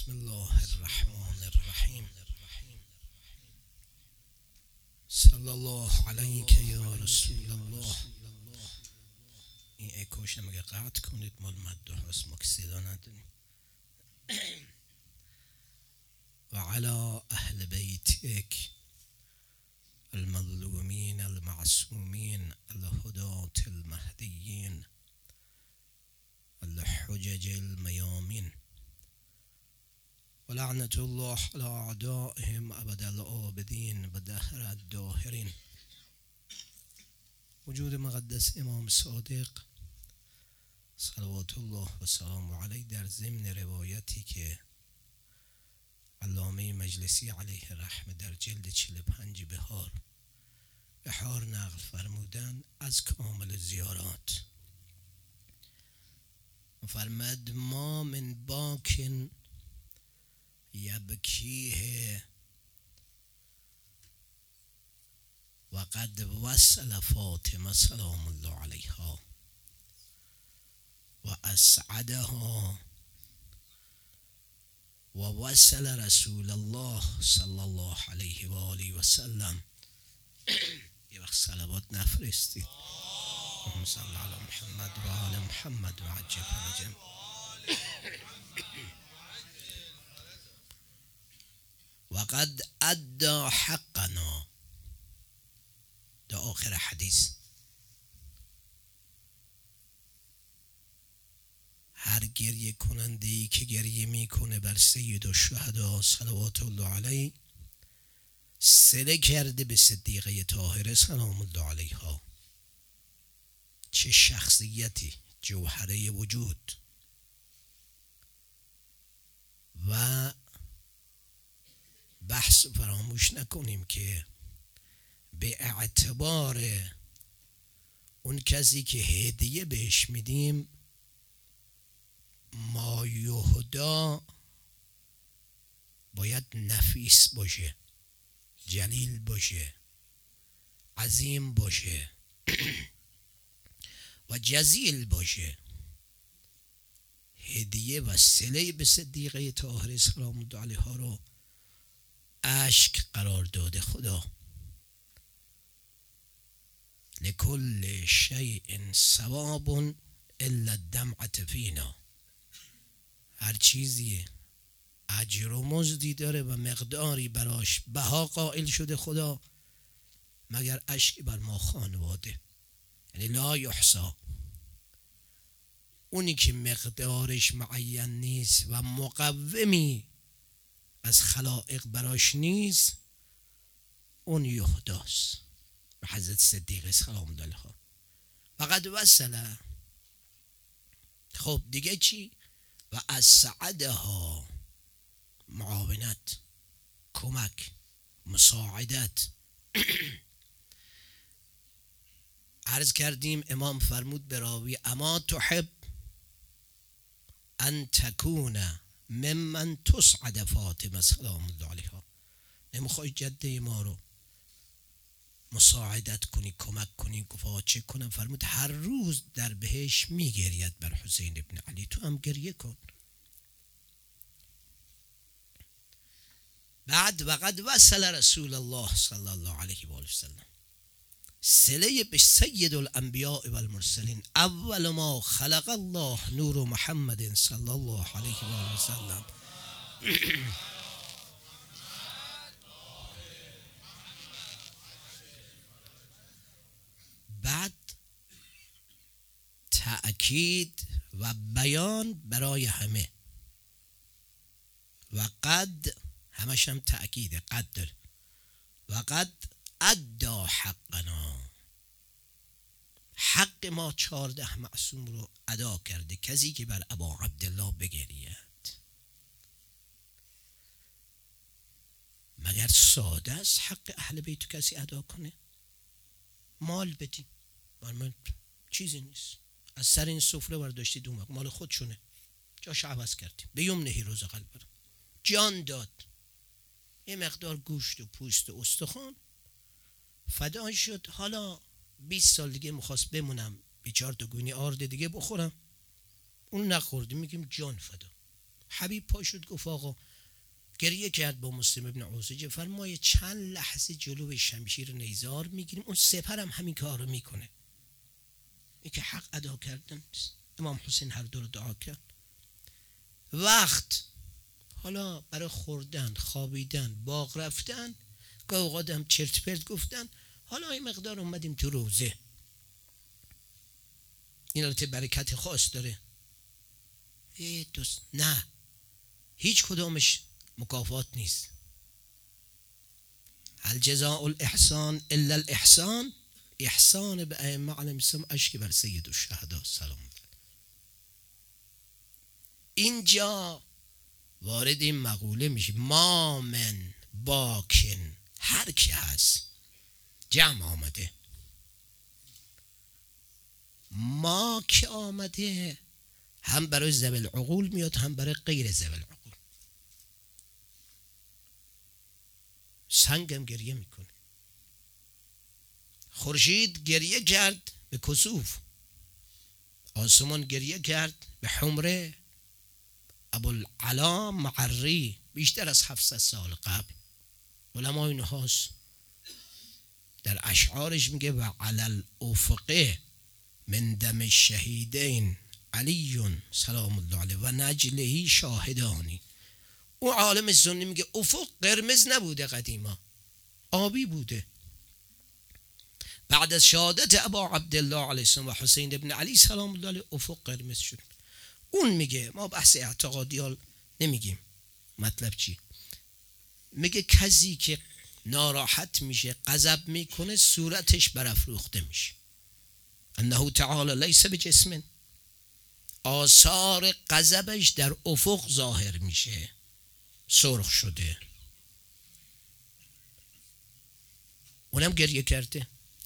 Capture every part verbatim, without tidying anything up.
بسم الله الرحمن الرحیم. صلی الله علیک یا رسول الله. این اکوش نمیگه قطع کنید، مال مد و حسن ما که صدا نداریم. و علی اهل بیتک المظلومین المعصومین الهداة المهدیین الحجج المیامین ولعنة الله على أعدائهم أبد الآبدين و دهر الداهرین. وجود مقدس امام صادق صلوات الله و سلام علیه در ضمن روایتی که علامه مجلسی علیه رحمه در جلد چهل و پنج بهار بهار نقل فرمودن از کامل زیارات، فرمد ما من باکن یبکیه و قد وصل فاطمه سلام الله علیها و اسعدها و وصل رسول الله صلی الله علیه و آله و سلم. یه وقت صلوات نفرستید. اللهم صل علی محمد و آل محمد و عجل فرجهم. و قد ادى حقنا، تا آخر حدیث. هر گریه کننده ای که گریه میکنه بر سید الشهدا صلوات الله علیه صله کرده به صدیقه طاهره سلام الله علیها. چه شخصیتی، جوهره وجود. و بحث فراموش نکنیم که به اعتبار اون کسی که هدیه بهش میدیم، ما یهدا باید نفیس باشه، جلیل باشه، عظیم باشه و جزیل باشه. هدیه و صله به صدیقه طاهره سلام الله علیها رو اشک قرار داده خدا. لکل شیء ثواب الا الدمعة فینا. هر چیزی اجر و مزدی داره و مقداری براش بها قائل شده خدا، مگر اشک بر ما خانواده، یعنی لا یحصا. اونی که مقدارش معین نیست و مقومی از خلائق براش نیست، اون یهداست. به حضرت صدیق سلام الله علیها فقط وصله. خب دیگه چی؟ و از سعدها، معاونت، کمک، مساعدت. عرض کردیم امام فرمود به راوی اما تحب ان تکون ممن تسعد فاطمه سلام الله علیها. نمیخوای جده ما رو مساعدت کنی، کمک کنی؟ گفت چه کنم؟ فرمود هر روز در بهش میگرید بر حسین ابن علی، تو هم گریه کن. بعد وقد وصل رسول الله صلی الله علیه و آله و سلم صله به سید الانبیاء و المرسلین. اول ما خلق الله نور محمد صلی الله علیه و آله و سلم. بعد تأکید و بیان برای همه. و قد، همش هم تأکیده، قد داره. و قد ادا حقنا، حق ما چارده معصوم رو ادا کرده. کسی که بر ابا عبدالله بگرید، مگر ساده است حق اهل بیت کسی ادا کنه؟ مال بدی، من چیزی نیست. از سر این سفره برداشتید اون مال خودشونه، جاش عوض کردیم. به یمنه روز قلب جان داد، یه مقدار گوشت و پوست و استخوان فدا شد. حالا بیست سال دیگه میخواست بمونم، به چهار تا گونی آرد دیگه بخورم، اون نخوردی، میگیم جان فدا. حبیب پا شد گفت آقا، گریه کرد با مسلم ابن عوسجه، فرمایه چند لحظه جلو شمشیر نیزار میگیریم، اون سپرم همین کار رو میکنه. این که حق ادا کردن. امام حسین هر دو رو دعا کرد. وقت حالا برای خوردن، خوابیدن، باغ رفتن، گاه اوقات هم چرت پرت گفتن، حالا این مقدار اومدیم تو روزه. این البته برکت خاص داره. ای دوست نه، هیچ کدامش مکافات نیست. هل جزاء الاحسان الا الاحسان. احسان به ائمه علیهم السلام اشک بر سید الشهدا سلام. اینجا وارد این مقوله میشه ما من باکن، هر کی هست جمع آمده. ما که آمده هم برای ذوی العقول میاد، هم برای غیر ذوی العقول. سنگم گریه میکنه. خورشید گریه کرد به کسوف، آسمان گریه کرد به حمره. ابوالعلا معری بیشتر از هفتصد سال قبل علمای نحاس در اشعارش میگه و علی الافق من دم الشهیدین علی سلام الله علیه و نجلهی شاهدانی. او عالم سنی میگه افق قرمز نبوده، قدیما آبی بوده. بعد از شهادت ابا عبدالله علیه السلام و حسین ابن علی سلام الله علیه افق قرمز شد. اون میگه، ما بحث اعتقادیال نمیگیم، مطلب چی؟ میگه کسی که ناراحت میشه، غضب میکنه، صورتش برافروخته میشه. انه تعالی لیس بجسم، آثار غضبش در افق ظاهر میشه، سرخ شده. اونم گریه کرده.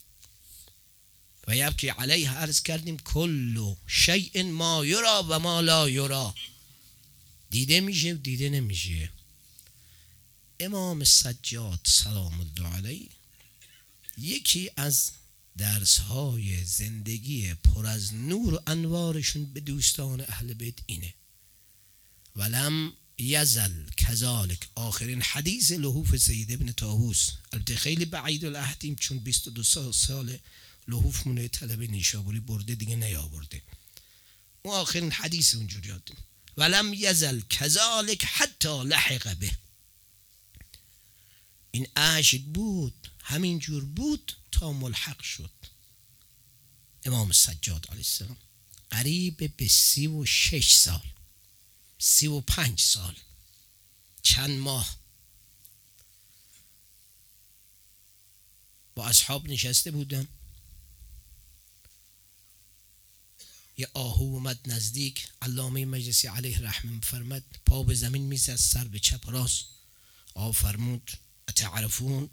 و یبکی علیه عرض کردیم کل شیء ما یرا و ما لا یرا، دیده میشه و دیده نمیشه. امام سجاد سلام الله علیه یکی از درسهای زندگی پر از نور و انوارشون به دوستان اهل بیت اینه. ولم یزل کذالک، آخرین حدیث لحوف سید ابن طاووس، البته خیلی بعید العهدیم چون بیست و دو سال لحوف مونه طلب نیشابوری برده دیگه نیاورده. اون آخرین حدیث اونجوری یادم. ولم یزل کذالک حتی لحق به، این عشق بود، همین جور بود تا ملحق شد. امام سجاد علیه السلام قریب به سی و شش سال، سی و پنج سال، چند ماه با اصحاب نشسته بودن. یه آهو اومد نزدیک. علامه مجلسی علیه رحمه فرمد پا به زمین میزد، سر به چپ راست. آه فرمود اتعرفون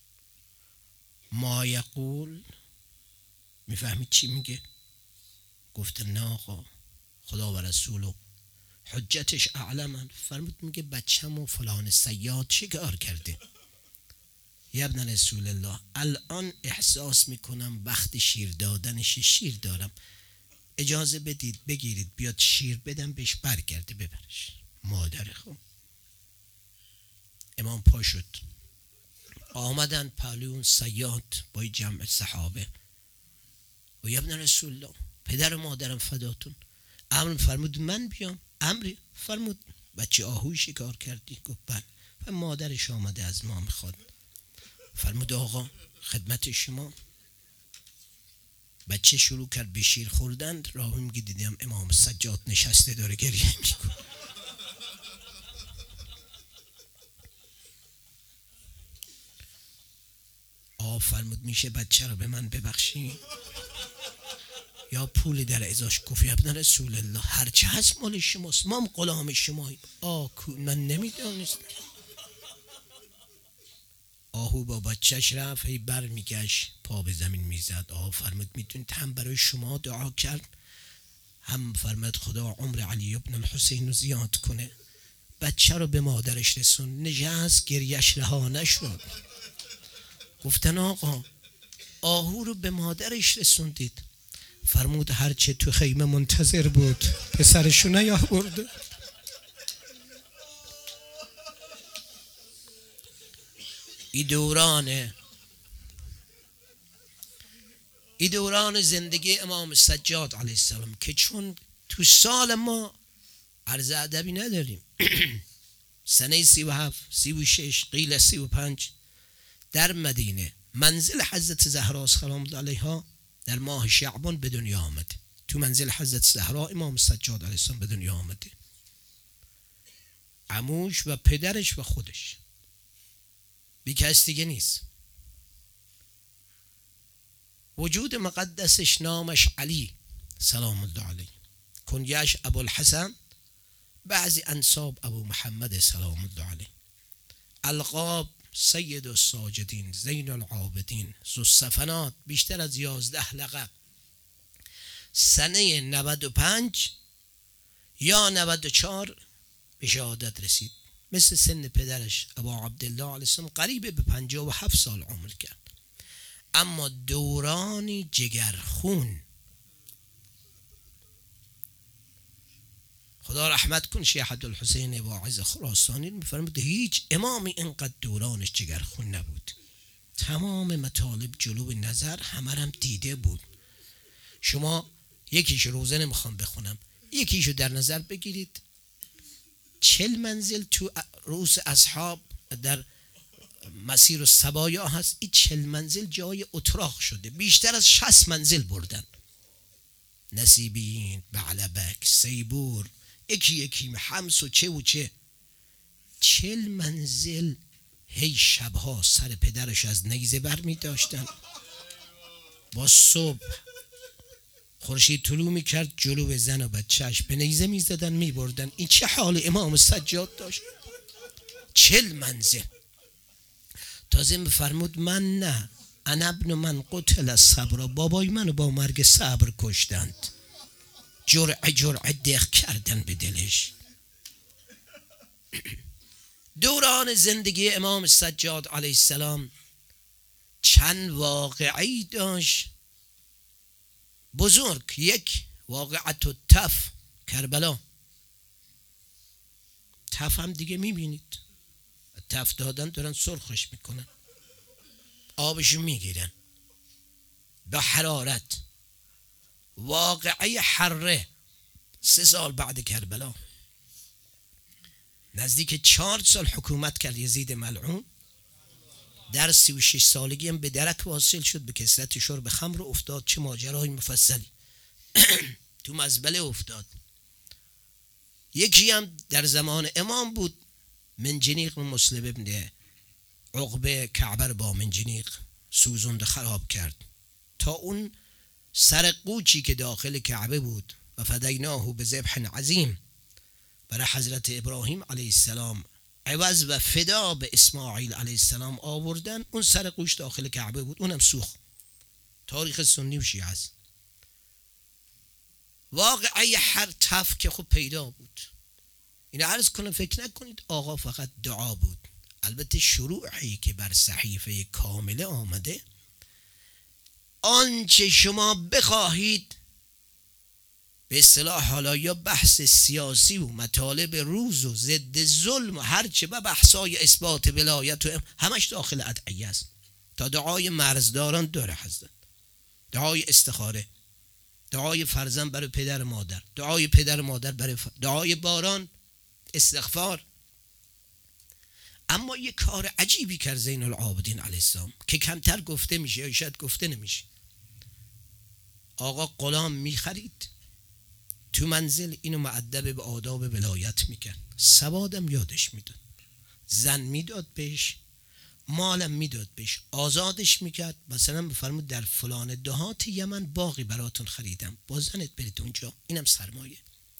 ما یقول، میفهمید چی میگه؟ گفتن نه آقا، خدا و رسولو حجتش اعلمن. فرمود میگه بچم و فلان صیاد چیکار کرده؟ یا ابن رسول الله الان احساس میکنم وقت شیر دادنش، شیر دارم، اجازه بدید بگیرید بیاد شیر بدم بهش، برگرده ببرش. مادر خون. امام پا شد، آمدن پهلوی اون صیاد با جمع صحابه. و یا ابن رسول الله پدر و مادرم فداتون، امر فرمود من بیام. امری فرمود بچه آهوی شکار کردی؟ گفت بله. و مادرش آمده از ما میخواد. فرمود آقا خدمت شما. بچه شروع کرد به شیر خوردن. راهی میگه دیدم امام سجاد نشسته داره گریه میکنه. آ فرمود میشه بچه رو به من ببخشی یا پولی در ازاش؟ گفت ابن رسول الله هرچه هست مال شماست، ما هم غلام شماییم. آ من نمیدونستم. آهو با بچهش رفت، هی بر میگشت پا به زمین میزد. آه فرمود میتونید هم برای شما دعا کرد، هم فرمود خدا عمر علی ابن الحسین رو زیاد کنه. بچه رو به مادرش رسون، نجست، گریش رها نشد. گفتن آقا آهو رو به مادرش رسوندید؟ فرمود هرچه تو خیمه منتظر بود پسرشو نیاورده. ای دوران ای دوران زندگی امام سجاد علیه السلام که چون تو سال ما عرض ادبی نداریم سنه سی و هفت سی و شش قیل سی و پنج در مدینه منزل حضرت زهرا سلام الله علیها در ماه شعبان به دنیا آمده. تو منزل حضرت زهرا امام سجاد علیه السلام به دنیا آمده، عموش و پدرش و خودش، بی کس دیگه نیست. وجود مقدسش نامش علی سلام الله علیه، کنیش ابوالحسن، بعضی انساب ابو محمد سلام الله علیه، القاب سید الساجدین، زین العابدین، ذوالصفنات، بیشتر از یازده لقب. سنه نود و پنج یا نود و چهار به شهادت رسید. مثل سن پدرش ابا عبدالله علیه السلام قریب به پنجاه و هفت سال عمر کرد، اما دورانی جگرخون. خدا رحمت کن شیخ عبدالحسین واعظ خراسانی میفرمود هیچ امامی اینقدر دورانش جگرخون نبود. تمام مطالب جلو نظر، همه هم دیده بود. شما یکیشو روزه نمیخوام بخونم، یکیشو در نظر بگیرید. چل منزل تو رؤوس اصحاب در مسیر و سبایا هست، این چل منزل جای اتراق شده، بیشتر از شصت منزل بردن. نصیبین، بعلبک، سیبور، یکی یکی حمس و چه و چه. چل منزل هی شبها سر پدرش از نیزه بر می داشتن. با صبح خورشید طلوع می کرد جلو به زن و بچهش به نیزه می زدن می بردن. این چه حال امام سجاد داشت؟ چل منزل. تازه می فرمود من نه، انا ابن من قتل صبر، بابای منو با مرگ صبر کشتند. جرعه جرعه دق کردن به دلش. دوران زندگی امام سجاد علیه السلام چند واقعی داشت بزرگ. یک واقعت و تف، کربلا. تف هم دیگه میبینید، تف دادن دارن سرخش میکنن، آبشو میگیرن به حرارت. واقعه حره سه سال بعد کربلا، نزدیک چهار سال حکومت کرد یزید ملعون. در سی و شش سالگی هم به درک واصل شد، به کثرت شرب خمر افتاد. چه ماجرای مفصلی تو مزبله افتاد. یکی هم در زمان امام بود، منجنیق مسلم ابن عقبه کعبه با منجنیق سوزند خراب کرد. تا اون سر قوچی که داخل کعبه بود و فدیناه به ذبح عظیم برای حضرت ابراهیم علیه السلام عوض و فدا به اسماعیل علیه السلام آوردن، اون سر قوش داخل کعبه بود، اونم سوخت. تاریخ سنی و شیعه است. واقعه هر تف که خب پیدا بود. اینو عرض کنم فکر نکنید آقا فقط دعا بود. البته شروعی که بر صحیفه کامله آمده، آنچه شما بخواهید به اصطلاح حالا یا بحث سیاسی و مطالب روز و ضد ظلم و هرچه و بحثای اثبات ولایت و همش داخل ادعیه است. تا دعای مرزداران داره حضرت، دعای استخاره، دعای فرزند برای پدر مادر، دعای پدر مادر برای ف... دعای باران، استغفار. اما یه کار عجیبی کرد زین العابدین علیه السلام که کمتر گفته میشه یا شاید گفته نمیشه. آقا غلام میخرید تو منزل، اینو معدب به آداب ولایت میکرد، سوادم یادش میداد، زن میداد بهش، مالم میداد بهش، آزادش میکرد. مثلا بفرمود در فلان دهات یمن باقی براتون خریدم، با زنت برید اونجا، اینم سرمایه.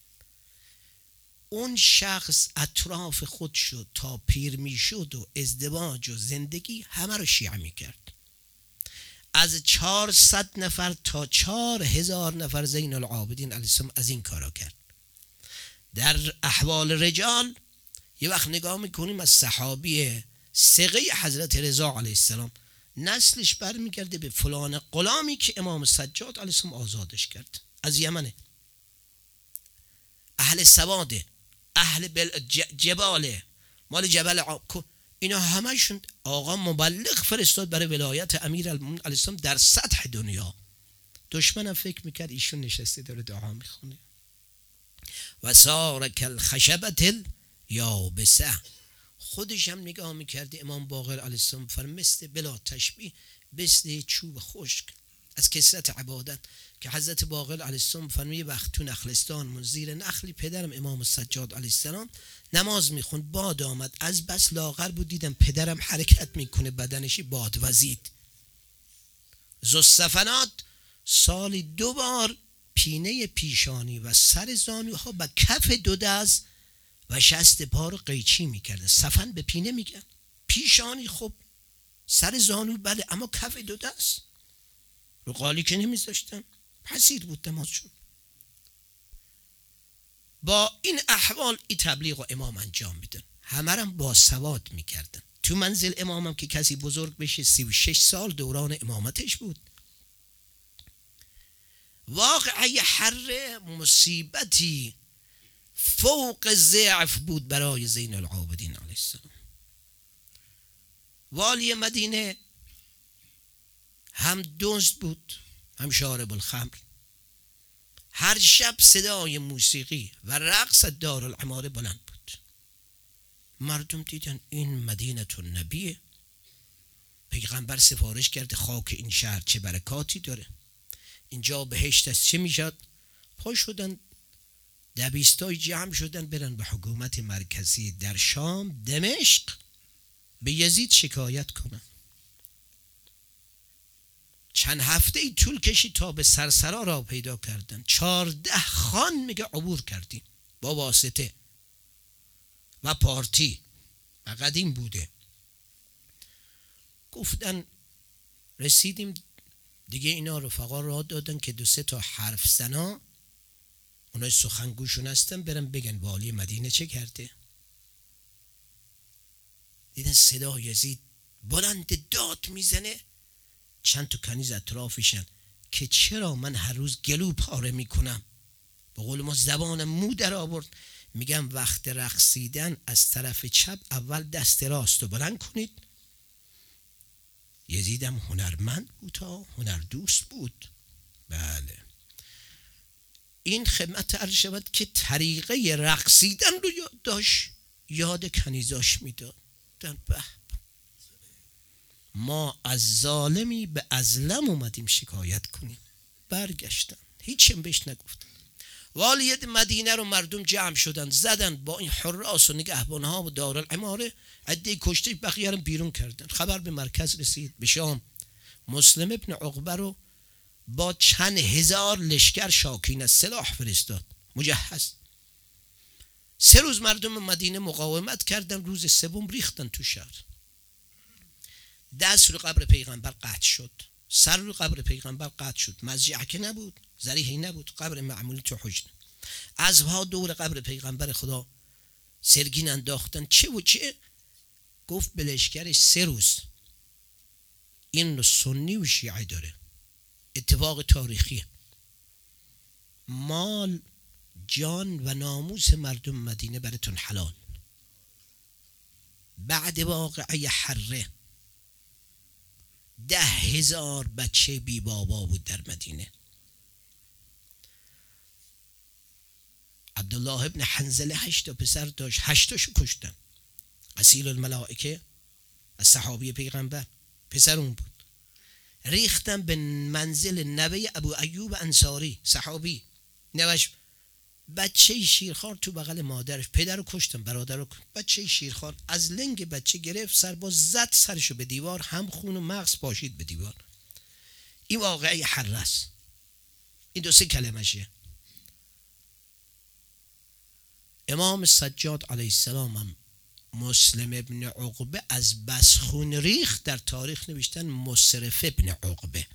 اون شخص اطراف خود شد تا پیر میشد و ازدواج و زندگی همه رو شیعه میکرد. از چهارصد نفر تا چهار هزار نفر زین العابدین علیه السلام از این کارا کرد. در احوال رجال یه وقت نگاه میکنیم از صحابی ثقه حضرت رضا علیه السلام، نسلش برمیگرده به فلان غلامی که امام سجاد علیه السلام آزادش کرد، از یمنه، اهل سواده، اهل جباله، مال جبل عاکو، اینا همشون آقا مبلغ فرستاد برای ولایت امیرالمومنین علیه السلام در سطح دنیا. دشمنم فکر میکرد ایشون نشسته داره دعا میخونه. و سار کالخشبة الیابسه، خودش هم نگاه میکرد امام باقر علیه السلام فر مثل بلا تشبیه مثل چوب خشک از کثرت عبادت، که حضرت باقر علیه السلام فرمی وقت تو نخلستان من زیر نخلی پدرم امام سجاد علیه السلام نماز میخوند، باد آمد از بس لاغر بود، دیدم پدرم حرکت میکنه بدنشی باد وزید. ذوالسفنات سالی دو بار پینه پیشانی و سر زانوها با کف دو دست و شست پا رو قیچی میکرده. سفن به پینه میگن، پیشانی خب سر زانو بله، اما کف دو دست رو قالی که نمیذاشتن، پسیر بود نمازشون. با این احوال این تبلیغ و امام انجام میدن، همه رم با سواد میکردن. تو منزل امامم که کسی بزرگ بشه سی و شش سال دوران امامتش بود. واقعه حر مصیبتی فوق ضعف بود برای زین العابدین علیه السلام. والی مدینه هم دزد بود هم شارب الخمر. هر شب صدای موسیقی و رقص دارالعماره بلند بود. مردم دیدن این مدینه النبیه، پیغمبر سفارش کرده خاک این شهر چه برکاتی داره، اینجا بهشت است، چه میشد؟ پا شدن دبیستای جمع شدن برن به حکومت مرکزی در شام دمشق به یزید شکایت کنن. چند هفته ای طول کشید تا به سرسرا را پیدا کردن. چارده خان میگه عبور کردیم با واسطه و پارتی و قدیم بوده. گفتن رسیدیم دیگه، اینا رفقا را دادن که دو سه تا حرف زنا اونای سخنگوشون هستن برن بگن والی مدینه چه کرده. دیدن صدا یزید بلند داد میزنه، چند تا کنیز اطرافشن که چرا من هر روز گلو پاره میکنم. به قول ما زبانم مو در آورد. میگم وقت رقصیدن از طرف چپ اول دست راست رو بلند کنید. یزیدم هنرمند بود تا هنر دوست بود. بله این خدمت عرض شود که طریقه رقصیدن رو یاد داشت، یاد کنیزاش میداد. به ما از ظالمی به ازلم اومدیم شکایت کنیم. برگشتن هیچیم بهش نگفتن. والیت مدینه رو مردم جمع شدن زدن با این حراس و نگهبانها و دارالعماره، عده کشته بقیه رو بیرون کردن. خبر به مرکز رسید به شام. مسلم ابن عقبه رو با چند هزار لشکر شاکین از سلاح فرستاد مجهز. سه روز مردم مدینه مقاومت کردن، روز سوم ریختن تو شهر. دست رو قبر پیغمبر قطع شد، سر رو قبر پیغمبر قطع شد، مضجع که نبود، ذریحی نبود، قبر معمولی تو حجن. ازها دور قبر پیغمبر خدا سرگین انداختن. چه و چه؟ گفت به لشکرش سه روز. این رو سنی و شیعه داره، اتفاق تاریخی. مال جان و ناموس مردم مدینه براتون حلال. بعد واقعه حره ده هزار بچه بی بابا بود در مدینه. عبدالله ابن حنظله هشت پسر داشت، هشتاشو کشتن. قصیل الملائکه از صحابی پیغمبر پسر اون بود. ریختن به منزل نوه ابو ایوب انصاری صحابی، نوش بچه شیرخوار تو بغل مادرش. پدر رو کشتن، برادر رو. بچه شیرخوار از لنگ بچه گرفت، سرباز زد سرشو به دیوار، هم خون و مغز پاشید به دیوار. این واقعه حره است. این دو سه کلمشه. امام سجاد علیه السلام هم مسلم ابن عقبه از بس خون ریخ در تاریخ نوشتن مصرف ابن عقبه.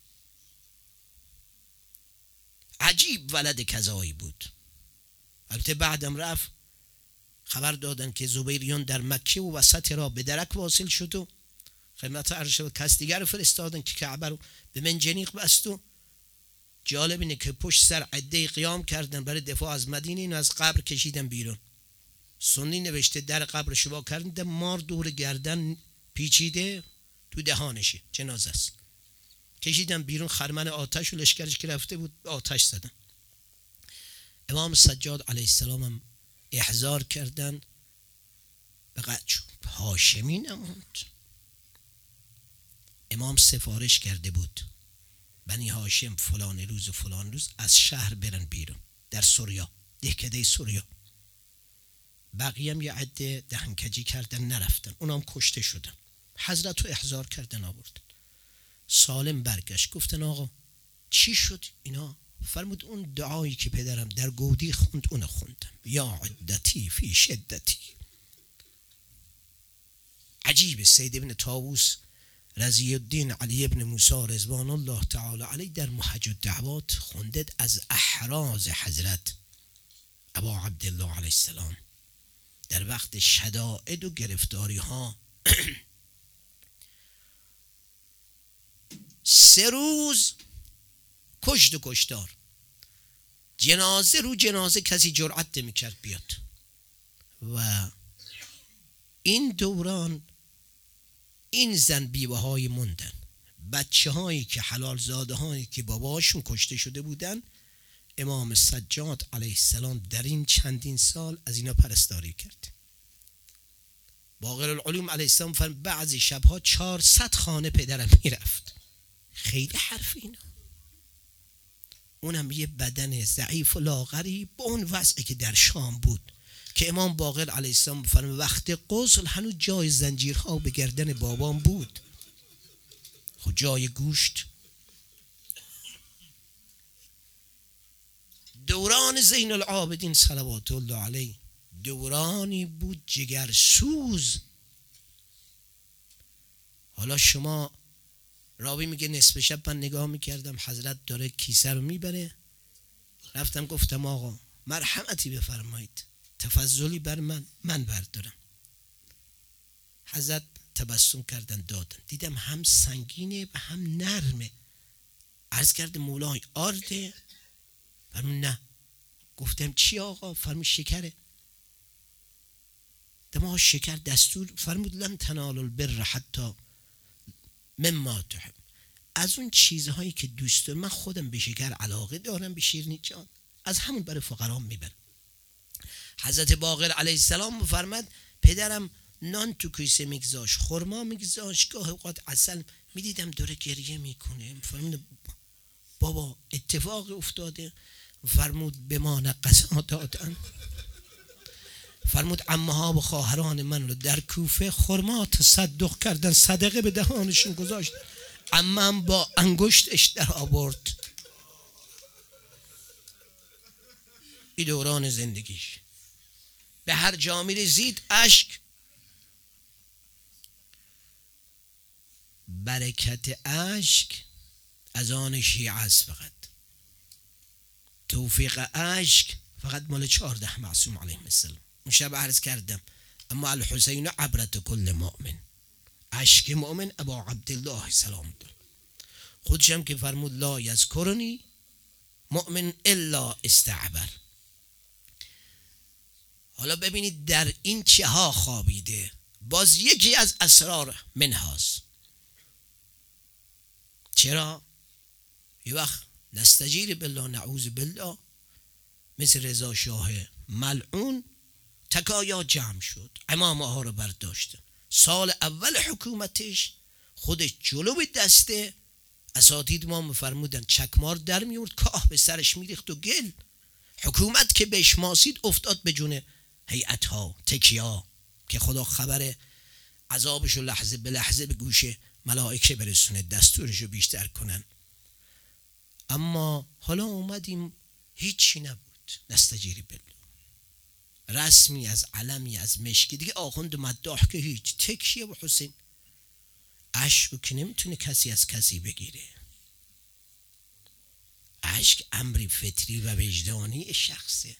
عجیب ولد کذایی بود. البته بعدم رفت خبر دادن که زبیریون در مکه و وسط را به درک واصل شد و خدمت عرض شد کس دیگر فرستادن که کعبه رو به منجنیق بست. و جالب اینه که پشت سر عده قیام کردن برای دفاع از مدینه، اینو از قبر کشیدن بیرون. سنی نوشته در قبر شوا کردن، مار دور گردن پیچیده تو دهانشه، جنازه است. کشیدن بیرون، خرمن آتش و لشکرش که رفته بود آتش زدن. امام سجاد علیه السلام هم احضار کردن، فقط هاشمی نموند. امام سفارش کرده بود بنی هاشم فلان روز و فلان روز از شهر برن بیرون در سوریا، دهکده سوریا. بقیه هم یه عده دهنکجی کردن نرفتن، اونام کشته شدن. حضرت رو احضار کردن آوردن. سالم برگشت، گفتن آقا چی شد اینا؟ فرمود اون دعایی که پدرم در گودی خوند اون خوندم، یا عدتی فی شدتی. عجیب، سید ابن طاووس رضی الدین علی ابن موسی رضوان الله تعالی علیه در محج الدعوات خوندد از احراز حضرت ابا عبدالله علیه السلام در وقت شدائد و گرفتاری ها. سه روز کشت و کشتار، جنازه رو جنازه کسی جرأت نمی کرد بیاد. و این دوران این زن بیوه های موندن، بچه هایی که حلال زاده هایی که باباشون کشته شده بودن. امام سجاد علیه السلام در این چندین سال از اینا پرستاری کرد. باقر العلوم علیه السلام فرمود بعضی شبها چهارصد خانه پدرم میرفت. خیلی حرف اینا. اونم یه بدن ضعیف و لاغری با اون وضعی که در شام بود که امام باقر علیه السلام فرمود وقت غسل هنوز جای زنجیرها به گردن بابام بود، خود جای گوشت. دوران زین العابدین صلوات الله علیه دورانی بود جگرسوز. حالا شما، راوی میگه نصف شب من نگاه میکردم حضرت داره کیسه رو میبره، رفتم گفتم آقا مرحمتی بفرمایید، تفضلی بر من، من بردارم. حضرت تبسم کردن دادن، دیدم هم سنگینه و هم نرمه. عرض کرده مولای آرده؟ فرمود نه. گفتم چی آقا؟ فرمود شکره. دما شکر دستور. فرمود لن تنالوا البر حتی مما تحب. از اون چیزهایی که دوست دارم، من خودم به شکر علاقه دارم، به شیرینی جان، از همون برای فقرام میبرم. حضرت باقر علیه السلام فرمود پدرم نان تو کیسه میگذاشت، خرما میگذاشت، گاه اوقات عسل. میدیدم داره گریه میکنه. فرمود بابا اتفاق افتاده. فرمود به ما نقصا دادن. فرمود عمه‌ها و خواهران من رو در کوفه خرما تصدق کردن، صدقه به دهانشون گذاشت. عمم با انگشتش در آورد. این دوران زندگیش. به هر جا می‌رسید اشک. برکت اشک از آن شیعه است فقط. توفیق اشک فقط مال چهارده معصوم علیهم السلام. اون شب عرض کردم اما الحسین عبرت کل مؤمن، اشک مؤمن ابا عبدالله سلام الله خودشم که فرمود لا یذکرنی مؤمن الا استعبر. حالا ببینید در این چه ها خوابیده. باز یکی از اسرار منهاست. چرا؟ یه وقت نستجیر بالله نعوذ بالله مثل رضا شاه ملعون تکایا جمع شد، امامه ها رو برداشتن. سال اول حکومتش خودش جلو به دسته اساتید ما مفرمودن چکمار در میورد، کاه به سرش میریخت و گل. حکومت که بهش ماسید افتاد به جون هیئت ها تکیا که خدا خبر عذابشو لحظه به لحظه به گوش ملائکه برسونه، دستورشو بیشتر کنن. اما حالا اومدیم هیچی نبود. نستجیری بالله رسمی از علمی از مشکی دیگه، آخوند مداح که هیچ، تکیه و حسین عشق که نمیتونه کسی از کسی بگیره. عشق امری فطری و وجدانی شخصه.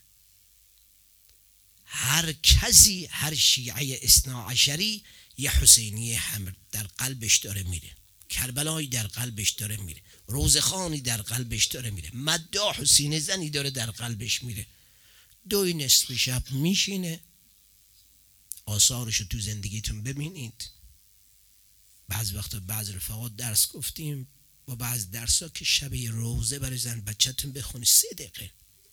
هر کسی، هر شیعه اثنا عشری یه حسینی هم در قلبش داره میره، کربلایی در قلبش داره میره، روزخانی در قلبش داره میره، مداح و سینه زنی داره در قلبش میره. دوی نصف شب میشینه. آثارشو تو زندگیتون ببینید. بعض وقتا بعض رفقات درس گفتیم با بعض درسا که شب روزه برای زن بچه‌تون بخونی سه دقیقه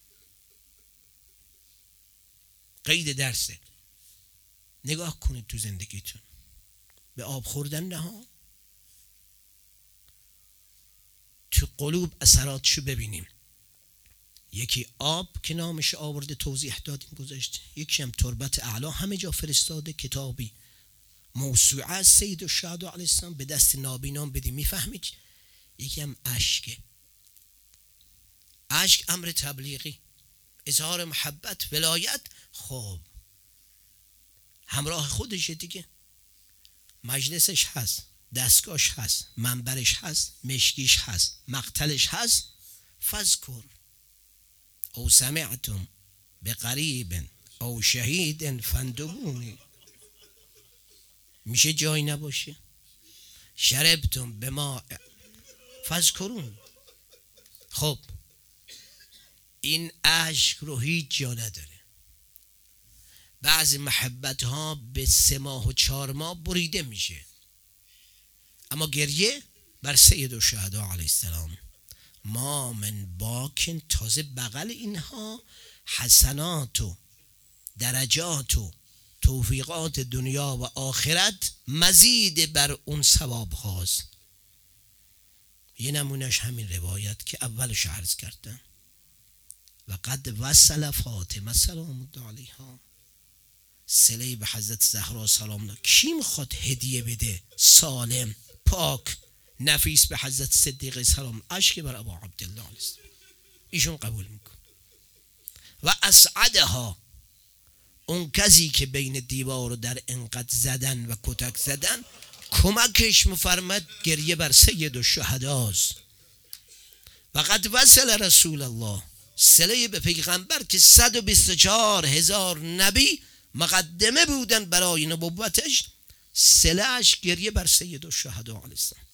قید درسه. نگاه کنید تو زندگیتون به آب خوردن نه ها، تو قلوب اثراتشو ببینیم. یکی آب که نامش آورده توضیح دادیم گذاشته، یکی هم تربت اعلا همه جا فرستاده، کتابی موسوعه از سید الشهدا علیه السلام به دست نابینان بدیم میفهمید. یکی هم اشکه، اشک امر تبلیغی، اظهار محبت، ولایت. خب همراه خودشه دیگه، مجلسش هست، دستگاهش هست، منبرش هست، مشکیش هست، مقتلش هست. فذکر او سمعتم بقریب او شهید فندبونی، میشه جای نباشه. شربتم به ما فذکرون. خب این اشک رو هیچ جا نداره. بعضی محبت ها به سه ماه و چهار ماه بریده میشه، اما گریه بر سید الشهدا علیه السلام ما من باکن، تازه بغل اینها حسنات و درجات و توفیقات دنیا و آخرت مزید بر اون ثواب هاست. یه نمونش همین روایت که اولش عرض کردم، و قد وصل فاطمه سلام الله علیها صله به حضرت زهرا سلام الله. کی میخواد هدیه بده سالم پاک نفیس به حضرت صدیقه سلام؟ اشک بر ابا عبدالله علیه السلام، ایشون قبول میکن. و اسعدها، اون کسی که بین دیوار رو در انقدر زدن و کتک زدن کمکش مفرمد گریه بر سید الشهداست. و قد وصل رسول الله، صله به پیغمبر که صد و بیست و چهار هزار نبی مقدمه بودن برای نبوتش، صلهش گریه بر سید الشهدا علیه السلام.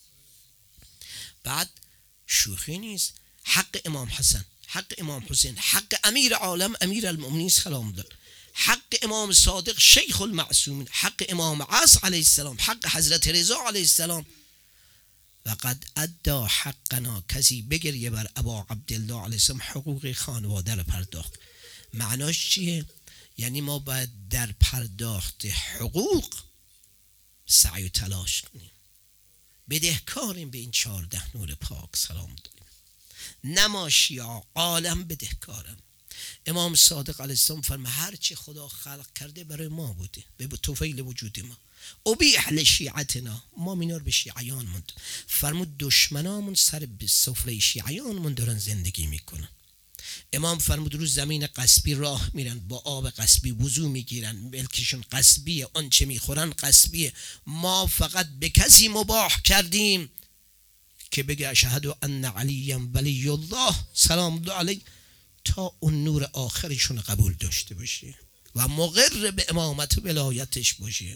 بعد شوخی نیست، حق امام حسن، حق امام حسین، حق امیر عالم امیر المؤمنین سلام الله، حق امام صادق شیخ المعصومین، حق امام عصر علیه السلام، حق حضرت رضا علیه السلام. و قد ادا حقنا، کسی بگریه بر ابا عبدالله علیه السلام حقوق خانواده رو پرداخت. معناش چیه؟ یعنی ما باید در پرداخت حقوق سعی و تلاش کنیم. بدهکاریم به این چهارده نور پاک سلام داریم. نماشیا عالم بدهکارم. امام صادق علیه السلام فرمود هر چی خدا خلق کرده برای ما بوده، به توفیل وجود ما. ابیح لشیعتنا، ما مینار به شیعیان مند. فرمود دشمنامون سر به سفره شیعیانمون دارن زندگی میکنن. امام فرمود روز زمین قصبی راه میرن، با آب قصبی وضو میگیرن، ملکشون قصبیه، آنچه میخورن قصبیه. ما فقط به کسی مباح کردیم که بگه اشهد ان علی ولی الله سلام الله علیه، تا اون نور آخرشون قبول داشته باشه و مقر به امامت و ولایتش باشه.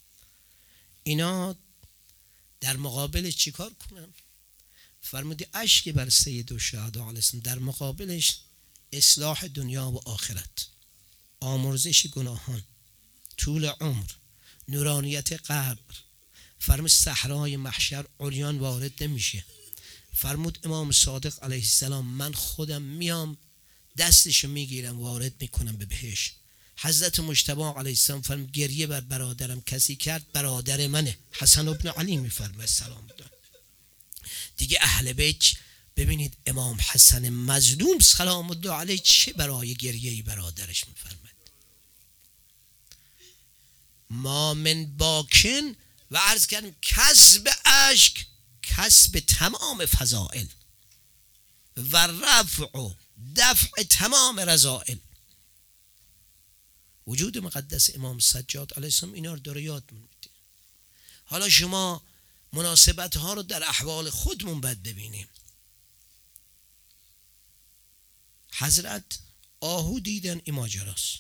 اینا در مقابلش چیکار کنن؟ فرمودی اشک بر سید الشهدا علیه السلام، در مقابلش اصلاح دنیا و آخرت، آمرزش گناهان، طول عمر، نورانیت قبر. فرمود صحرای محشر عریان وارد نمیشه. فرمود امام صادق علیه السلام من خودم میام دستشو میگیرم وارد میکنم به بهشت. حضرت مجتبی علیه السلام فرمود گریه بر برادرم کسی کرد برادر منه، حسن ابن علی میفرماید سلام دار. دیگه اهل بیت ببینید امام حسن مظلوم سلام الله علیه چه برای گریه برادرش میفرماید. ما من باکن و عرض کردیم کسب اشک کسب تمام فضائل و رفع و دفع تمام رذائل. وجود مقدس امام سجاد علیه السلام اینا رو داره یاد میده. حالا شما مناسبت ها رو در احوال خودمون باید ببینیم. حضرت آهو دیدن این ماجراست،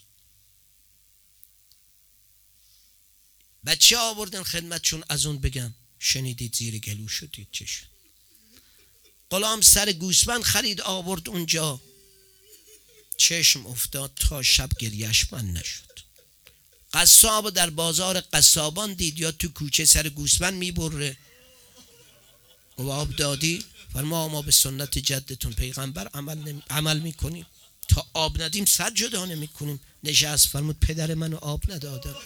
بچه آوردن خدمتشون از اون بگم شنیدید زیر گلو شدید چه شد. غلام سر گوسفند خرید آورد اونجا، چشم افتاد تا شب گریهش من نشد. قصاب در بازار قصابان دید یا تو کوچه سر گوسفند میبره و آب دادی؟ فرما ما به سنت جدتون پیغمبر عمل, نمی... عمل میکنیم، تا آب ندیم صد جدا نمیکنیم. نشست فرمود پدر منو آب ندادن.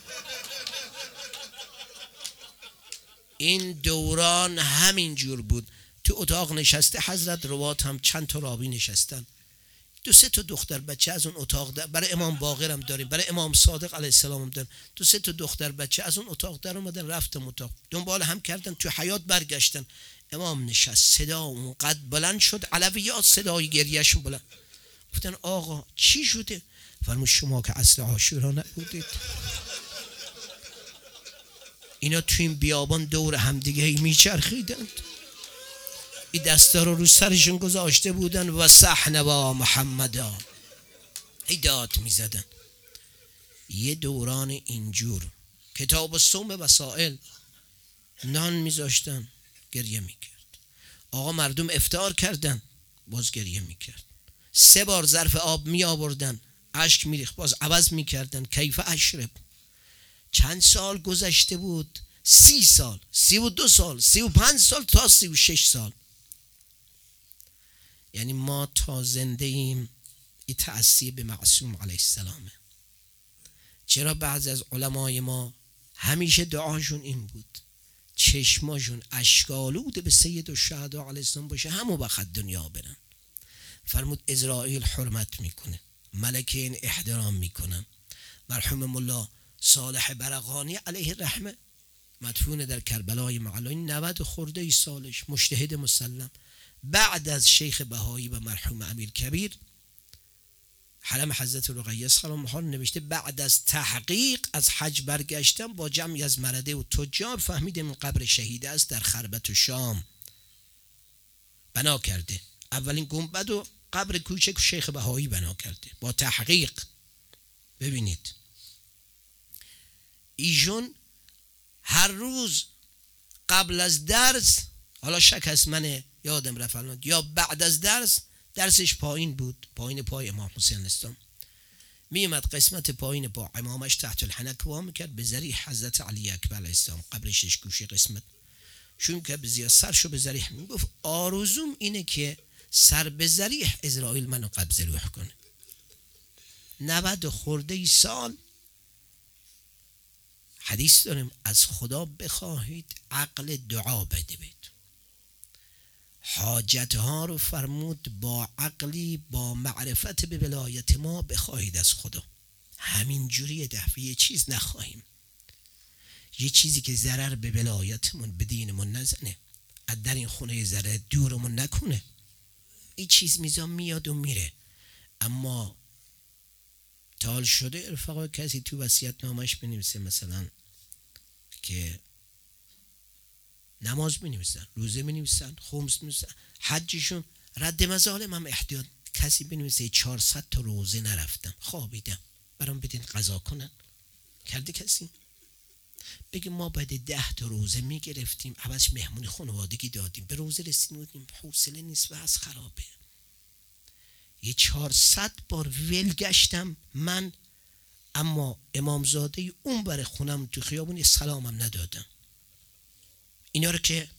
این دوران همین جور بود. تو اتاق نشسته حضرت روات هم چند تا راوی نشستن، دو سه تا دختر بچه از اون اتاق در، برای امام باقر هم داریم، برای امام صادق علیه السلام هم داریم، دو سه تا دختر بچه از اون اتاق در اومدن، رفتن اتاق دنبال هم کردن، تو حیاط برگشتن. امام نشست، صدا اونقدر بلند شد، علویات صدای گریهشون بلند. گفتن آقا چی شده؟ فرمود شما که اصل عاشورا نبودید. اینا تو این بیابان دور همدیگه میچرخیدند، این دستا رو رو سرشون گذاشته بودن و صحن با محمدا ایداد میزدن. یه دوران اینجور کتاب الصوم وسائل نان میذاشتن گریه میکرد. آقا مردم افطار کردن باز گریه میکرد. سه بار ظرف آب می آوردن اشک میریخت باز عوض میکردن. کیف اشرب. چند سال گذشته بود؟ سی سال، سی و دو سال، سی و پنج سال تا سی و شش سال. یعنی ما تا زنده ایم این تأثیر به معصوم علیه السلامه. چرا بعضی از علمای ما همیشه دعاشون این بود چشماشون اشکالود به سید الشهدا علیه السلام باشه، همو بخط دنیا برن. فرمود اسرائیل حرمت میکنه، ملکین احترام میکنن. مرحوم مولا صالح برقانی علیه الرحمه مدفون در کربلای معلی، نود خورده ای سالش، مجتهد مسلم. بعد از شیخ بهایی و مرحوم امیر کبیر حرم حضرت رقیه سلام الله نوشته بعد از تحقیق از حج برگشتم با جمعی از مرده و تجار فهمیدم این قبر شهیده است در خربت و شام بنا کرده. اولین گنبد و قبر کوچک شیخ بهایی بنا کرده با تحقیق. ببینید ایشون هر روز قبل از درس، حالا شک از منه یادم رفت، یا بعد از درس، درسش پایین بود، پایین پای امام حسین اسلام، میامد قسمت پایین پا امامش تحت الحنک وا میکرد به ذریح حضرت علی اکبر علیه السلام، قبر شش گوشه قسمت شون که به زیاد سرشو به ذریح میگفت آرزوم اینه که سر به ذریح اسرائیل منو قبض روح کنه. نود خورده ای سال حدیث داریم از خدا بخواهید عقل دعا بده بید. حاجت ها رو فرمود با عقلی با معرفت به ولایت ما بخواهید از خدا. همین جوری دفعه یه چیز نخواهیم، یه چیزی که ضرر به ولایتمون به دینمون نزنه، از در این خونه ضرر دورمون نکنه. این چیز میزان میاد و میره. اما تال شده ارفقا کسی تو وصیت نامش بنویسه مثلا که نماز بنویسن، روزه بنویسن، خمس بنویسن، حجشون رد مظالم هم احتیاط، کسی بنویسه چهارصد تا روزه نرفتم خوابیدم برام بدین قضا کنن. کرده کسی؟ بگه ما بعد ده تا روزه میگرفتیم عوض مهمونی خانوادگی دادیم، به روزه رسیدیم، حوصله نیست و از خرابه. یه چهارصد بار ول گشتم من، اما امامزاده اون بر خونم تو خیابون سلامم ندادم. اینا رو که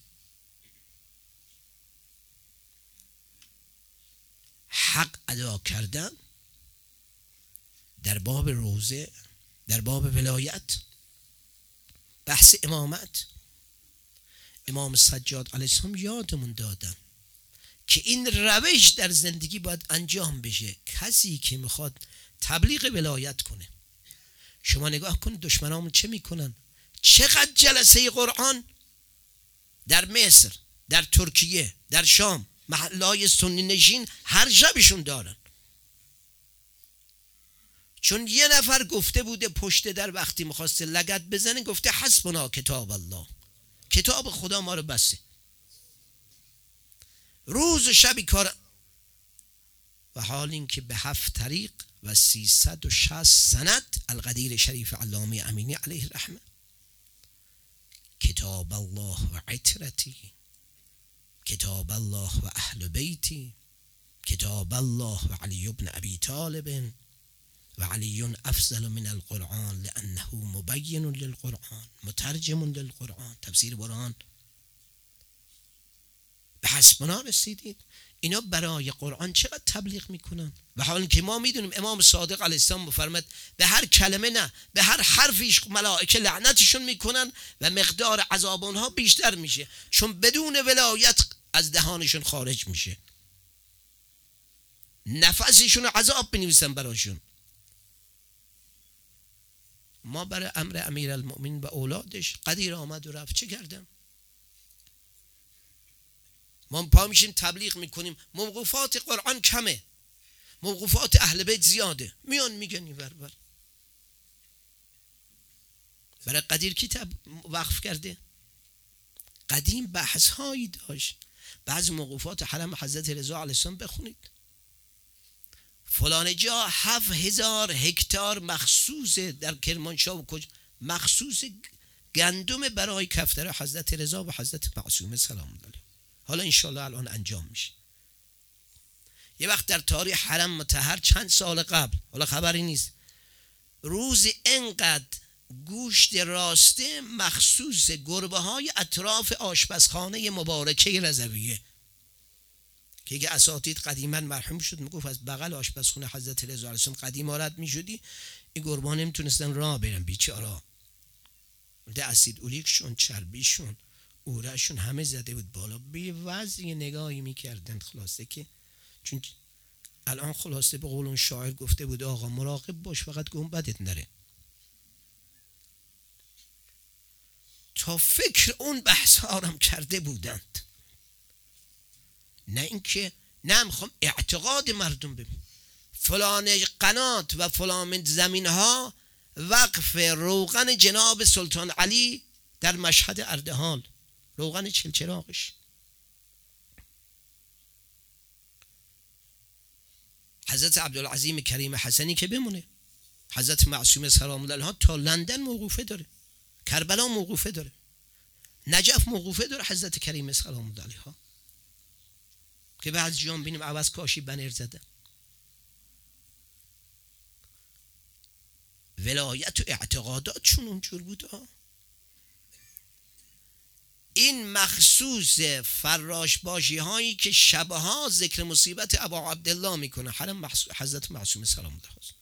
حق ادا کردن در باب روزه، در باب ولایت، بحث امامت، امام سجاد علیه السلام یادمون دادن که این روش در زندگی باید انجام بشه. کسی که میخواد تبلیغ ولایت کنه، شما نگاه کنید دشمنامون چه میکنن، چقدر جلسه قرآن در مصر، در ترکیه، در شام، محلهای سنی نشین هر شبشون دارن. چون یه نفر گفته بوده پشت در وقتی میخواسته لگد بزنه گفته حسبنا کتاب الله، کتاب خدا ما رو بسه. روز و شبی کار، و حال این که به هفت طریق و سیصد و شصت سند القدیر شریف علامه امینی علیه الرحمه کتاب الله و عترتی، کتاب الله و اهل بیتی، کتاب الله و علی ابن ابی طالب و علی افضل من القرآن لانه مبین للقرآن مترجم للقرآن. تفسیر قرآن. به حسبنا رسیدید. اینا برای قرآن چقدر تبلیغ میکنن، و حال که ما میدونیم امام صادق علیه السلام مفرمد به هر کلمه نه به هر حرفیش ملائکه لعنتشون میکنن و مقدار عذاب اونها بیشتر میشه، چون بدون ولایت از دهانشون خارج میشه، نفسشون عذاب بنویسن براشون. ما برای امر امیرالمؤمنین و اولادش قدیر آمد و رفت چه کردم؟ ما پا میشیم تبلیغ میکنیم، موقوفات قرآن کمه، موقوفات اهل بیت زیاده، میان میگن این ور ور. برای قدیر کی وقف کرده؟ قدیم بحث هایی داشت. بعض موقوفات حرم حضرت رضا علیه السلام بخونید، فلان جا هفت هزار هکتار مخصوص در کرمانشاه و کجا مخصوص گندم برای کفتر حضرت رضا و حضرت معصومه سلام الله علیه. حالا انشالله الان انجام میشه. یه وقت در تاریخ حرم مطهر چند سال قبل، حالا خبری نیست، روز انقدر گوشت راسته مخصوص گربه های اطراف آشپزخانه مبارکه رضویه که اگه اساتید قدیما مرحوم شد میگفت از بغل آشپزخانه حضرت رضا علیه السلام قدیم وارد میشدی، این گربه ها نمیتونستن راه برن بیچارا، ده اسید اولیکشون چربیشون اورشون همه زده بود بالا، به وضعی نگاهی میکردن. خلاصه که چون الان خلاصه به قول اون شاعر گفته بود آقا مراقب باش فقط گنبدت نره. تا فکر اون بحث ها هم کرده بودند، نه اینکه نه میخوام اعتقاد مردم ببین فلان قنات و فلان زمین ها وقف روغن جناب سلطان علی در مشهد اردهان، روغن چلچراغش. حضرت عبدالعظیم کریم حسنی که بمونه، حضرت معصومه سلام الله علیها تا لندن موقوفه داره، کربلا موقوفه داره، نجف موقوفه داره حضرت کریم سلام الله علیها که بعض جام بینیم عوض کاشی بنر زده. ولایت و اعتقاداتشون اونجور بود ها. این مخصوص فراش باشی هایی که شبها ذکر مصیبت ابا عبدالله میکنه حرم حضرت معصومه سلام الله علیها،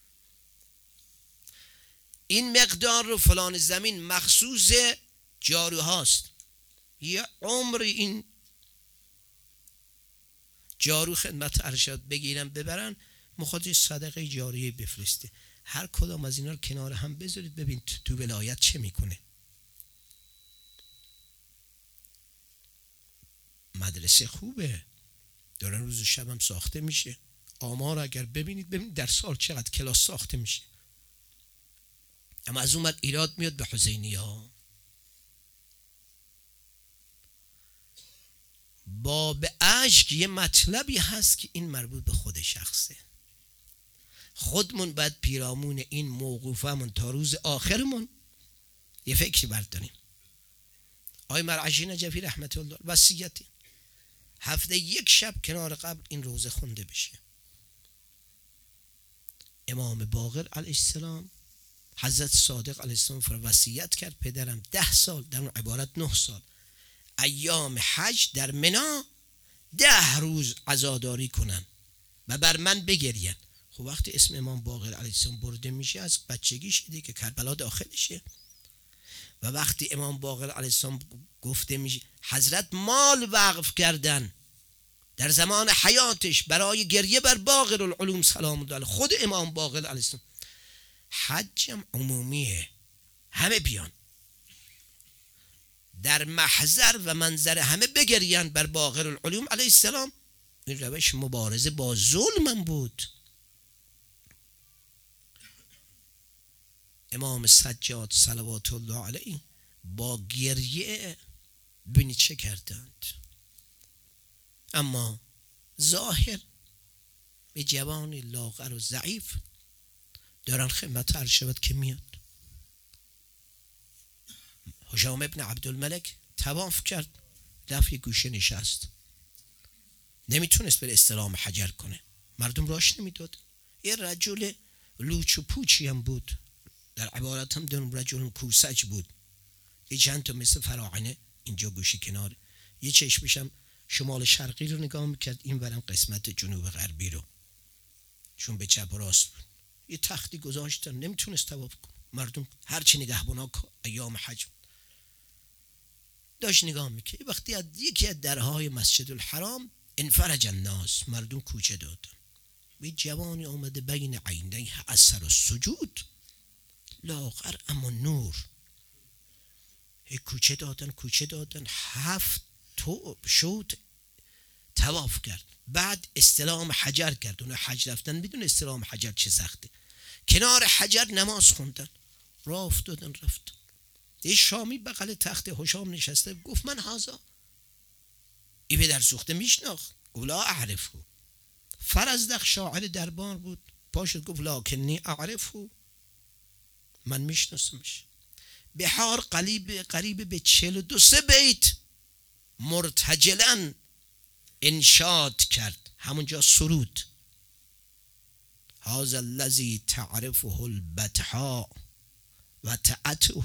این مقدار رو فلان زمین مخصوص جارو هاست، یه عمر این جارو خدمت ارشاد بگیرن ببرن مخاطر صدقه جاریه بفرسته. هر کدام از اینا رو کنار هم بذارید ببین تو ولایت چه میکنه. مدرسه خوبه، دارن روز و شب هم ساخته میشه. آمار اگر ببینید ببینید در سال چقدر کلاس ساخته میشه. اما از اون ایراد میاد به حسینی ها. با به اشک یه مطلبی هست که این مربوط به خود شخصه. خودمون باید پیرامون این موقوفمون تا روز آخرمون یه فکری برداریم. آقای مرعشی نجفی رحمت الله وصیتی هفته یک شب کنار قبر این روزه خونده بشه. امام باقر علیه السلام حضرت صادق علیه السلام فر وصیت کرد پدرم ده سال در اون عبارت نه سال ایام حج در منا ده روز عزاداری کنن و بر من بگرین. خب وقتی اسم امام باقر علیه السلام برده میشه از بچگی شده که کربلا داخلشه، و وقتی امام باقر علیه السلام گفته میشه حضرت مال وقف کردن در زمان حیاتش برای گریه بر باقر العلوم سلام الله علیه، خود امام باقر علیه السلام. حجم عمومیه، همه بیان در محضر و منظر همه بگرین بر باقر العلوم علیه السلام. این روش مبارزه با ظلم بود. امام سجاد صلوات الله علیه با گریه ببینید چه کردند. اما ظاهر به جوان لاغر و ضعیف دارن خدمت ارشد که میاد. هشام ابن عبدالملک طواف کرد، رفت یه گوشه نشست، نمیتونست بر استلام حجر کنه، مردم راش نمیداد. یه رجل لوچ و پوچی هم بود، در عبارت هم دون رجل کوسج بود، یه چند تا مثل فراعنه اینجا گوشه کنار، یه چشمشم شمال شرقی رو نگاه میکرد، این برم قسمت جنوب غربی رو، چون به چپ و راست بود. یه تختی گذاشتن نمیتونست طواف کنه، مردم هرچی نگهبانا ایام حج داشت نگاه میکرد. وقتی از یکی از درهای مسجد الحرام انفرج الناس، مردم کوچه دادن، یه جوانی آمده بین عینیه اثر السجود لاغر اما نور، هی کوچه دادن کوچه دادن، هفت تو شوط طواف کرد، بعد استلام حجر کرد. اون حج رفتن بدون استلام حجر چه سخته، کنار حجر نماز خوندن، راه افتادن رفتن. یه شامی بغل تخت هشام نشسته، گفت من هازا، ای به در سوخته میشناخت، گفت لا اعرفه. فرزدق شاعر دربار بود، پاشد گفت لکنی اعرفه، من میشناسمش. بحار قریب قریب به چهل و دو سه بیت مرتجلن انشاد کرد، همونجا سرود. هذا الذی تعرفه البطحاء و تعته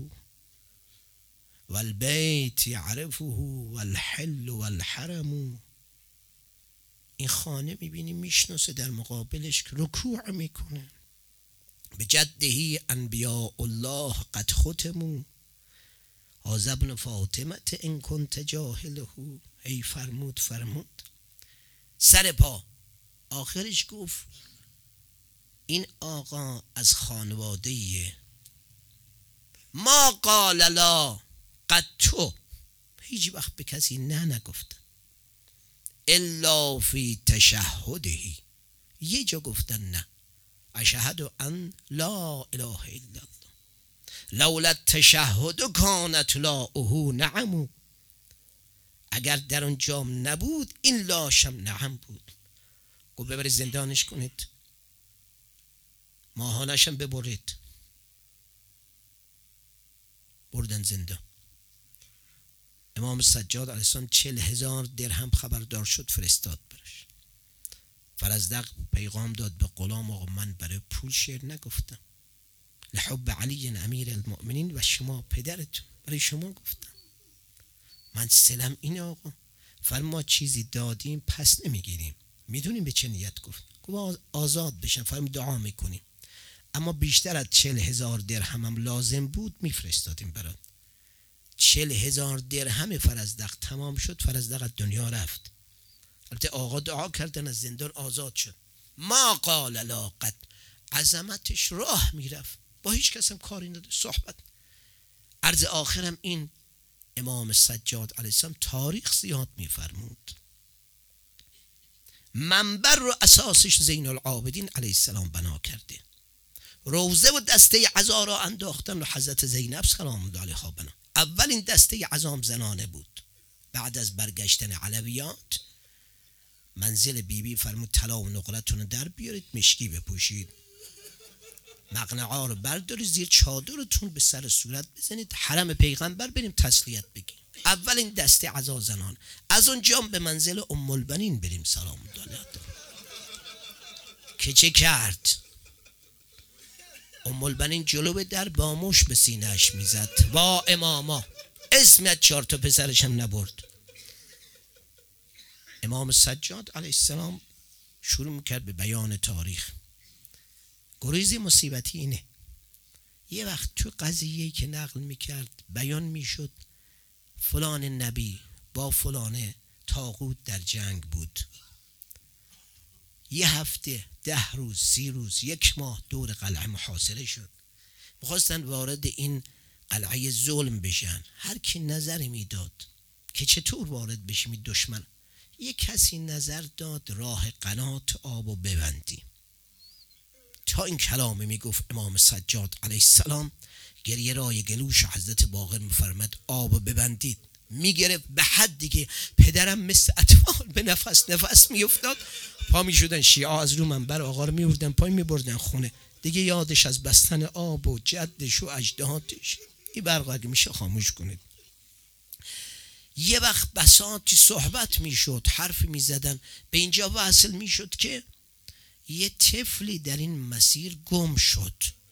والبیت یعرفه والحل والحرم. این خانه میبینی میشناسه، در مقابلش رکوع میکنه. به جدهی انبیاء الله قد ختمو هذا ابن فاطمه ان کنت جاهله. ای فرمود فرمود سر پا. آخرش گفت این آقا از خانوادهیه، ما قال لا قد تو، هیچ وقت به کسی نه نگفتن، الا فی تشهدهی، یه جا گفتن نه، اشهد ان لا اله الا الله لولا التشهد کانت لاؤه نعم. اگر در اون جام نبود این لاشم نعم بود. گفت ببرید زندانش کنید، ماهانشم ببرید. بردن زندان. امام سجاد علیه السلام چل هزار درهم خبردار شد، فرستاد برش. فرزدق پیغام داد به غلام، آقا من برای پول شعر نگفتم، لحب علی امیر المؤمنین و شما پدرتون، برای شما گفتم، من سلم این آقا. فرما چیزی دادیم پس نمیگیریم. میدونیم به چه نیت گفت؟ گفت آزاد بشن. فرما دعا میکنیم، اما بیشتر از چل هزار درهم هم لازم بود میفرستادیم برات. چل هزار درهم فرزدق تمام شد، فرزدق از دنیا رفت. البته آقا دعا کردن از زندان آزاد شد. ما قال لا قد، عظمتش راه میرفت، با هیچ کس هم کاری نداشت، صحبت. عرض آخرم این امام سجاد علیه السلام تاریخ زیاد میفرمود. منبر رو اساسش زین العابدین علیه السلام بنا کرده، روزه و دسته عزا را انداختن و حضرت زینب سلام الله علیها بنا. اولین دسته عزام زنانه بود. بعد از برگشتن علویات منزل بی بی فرمود طلا و نقرتون در بیارید، مشکی بپوشید، مقنعه رو بردارید، زیر چادرتون به سر صورت بزنید، حرم پیغمبر بریم تسلیت بگیم. اولین دسته عزا زنان. از اونجا به منزل ام البنین بریم سلام الله علیها که چه کرد؟ ام البنین جلو در باموش به سینه‌اش میزد، با اماما، اسمت چهار تا پسرش هم نبرد. امام سجاد علیه السلام شروع میکرد به بیان تاریخ. گریزی مصیبتی اینه، یه وقت تو قضیه‌ای که نقل میکرد بیان میشد فلان نبی با فلان طاغوت در جنگ بود، یه هفته، ده روز، سی روز، یک ماه دور قلعه محاصره شد، میخواستن وارد این قلعه ظلم بشن. هر کی نظری میداد که چطور وارد بشیم دشمن، یه کسی نظر داد راه قنات آب و ببندی. تا این کلامی میگفت امام سجاد علیه السلام گریه رای گلوش حضرت باقر میفرمد آب ببندید، میگرفت به حدی که پدرم مثل اطفال به نفس نفس میافتاد. پا میشدن شیعه از رو منبر آقا رو میوردن پای میبردن خونه، دیگه یادش از بستن آب و جدش و اجدادش. این برق اگه میشه خاموش کنید. یه وقت بساطی صحبت میشد، حرف میزدن، به اینجا وصل میشد که یه طفلی در این مسیر گم شد.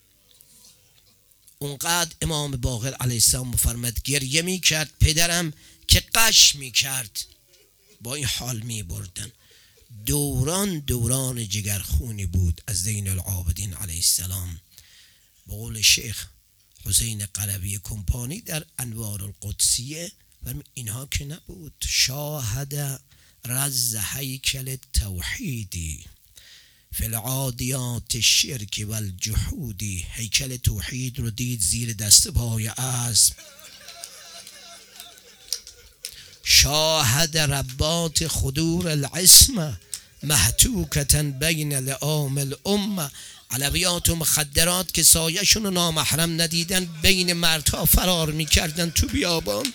اونقدر امام باقر علیه السلام مفرمد گریه می کرد پدرم که قش می کرد، با این حال می بردن. دوران دوران جگرخونی بود از زین العابدین علیه السلام. به قول شیخ حسین قلبی کمپانی در انوار القدسیه و اینها که نبود، شاهد رز هیکل توحیدی فی العادیات الشرک و الجحودی. هیکل توحید رو دید زیر دست پای اسب. شاهد ربات خدور العصمه محتوکتا بین لعام الامه. علویات و مخدرات که سایشون رو نامحرم ندیدن بین مردها فرار میکردن تو بیابان.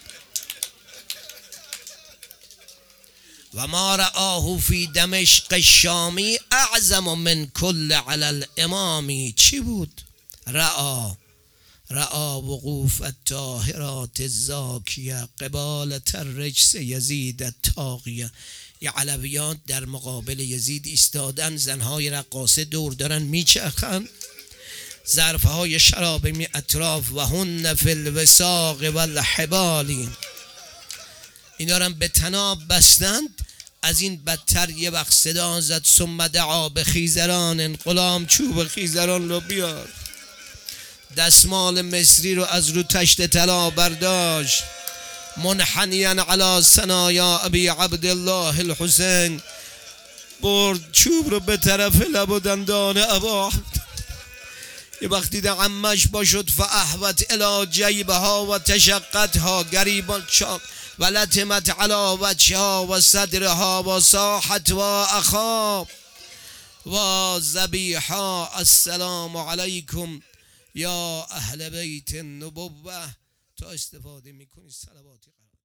و ما رآه فی دمشق الشامی اعظم من کل علی الامامی. چی بود؟ رآ رآ وقوف الطاهرات الزاکیه قبالة الرجس یزید الطاغیه. یه علویات در مقابل یزید ایستادن، زنهای رقاصه دور دارن میچرخن، ظرفهای شراب می اطراف و هن فی الوساق و الحبالی. اینا رو به تناب بستند. از این بدتر یه وقت صدا زد ثم دعا به خیزران، غلام چوب خیزران رو بیار. دستمال مصری رو از رو تشت طلا برداشت، منحنیاً علی ثنایا ابی عبدالله الحسین، برد چوب رو به طرف لب و دندان ابا. یه وقت دید عمش باشد فاحوت الی جیبها و تشقتها گریبان چاق و لطمت علی وجهها و صدرها و صاحت و اخا و ذبیحا السلام علیکم یا اهل بیت النبوه. تا استفاده میکنی صلواتی قرار